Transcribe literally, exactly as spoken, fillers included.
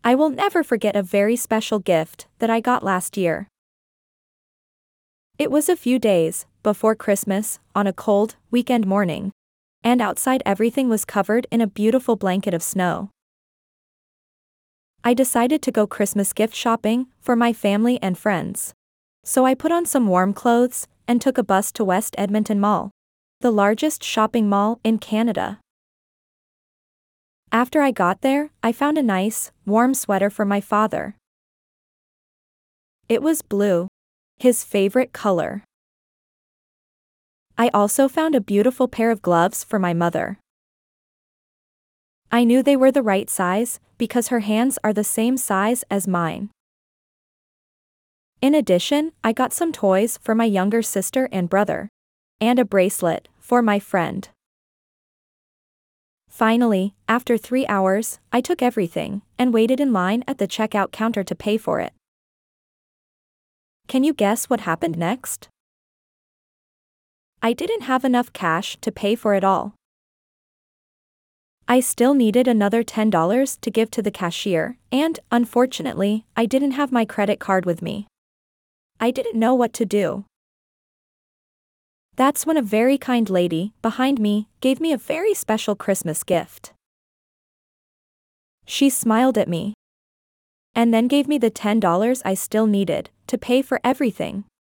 I will never forget a very special gift that I got last year. It was a few days before Christmas, on a cold, weekend morning, and outside everything was covered in a beautiful blanket of snow. I decided to go Christmas gift shopping for my family and friends. So I put on some warm clothes and took a bus to West Edmonton Mall, the largest shopping mall in Canada. After I got there, I found a nice, warm sweater for my father. It was blue, his favorite color. I also found a beautiful pair of gloves for my mother. I knew they were the right size because her hands are the same size as mine. In addition, I got some toys for my younger sister and brother, and a bracelet for my friend. Finally, after three hours, I took everything and waited in line at the checkout counter to pay for it. Can you guess what happened next? I didn't have enough cash to pay for it all. I still needed another ten dollars to give to the cashier, and, unfortunately, I didn't have my credit card with me. I didn't know what to do. That's when a very kind lady behind me gave me a very special Christmas gift. She smiled at me and then gave me the ten dollars I still needed to pay for everything.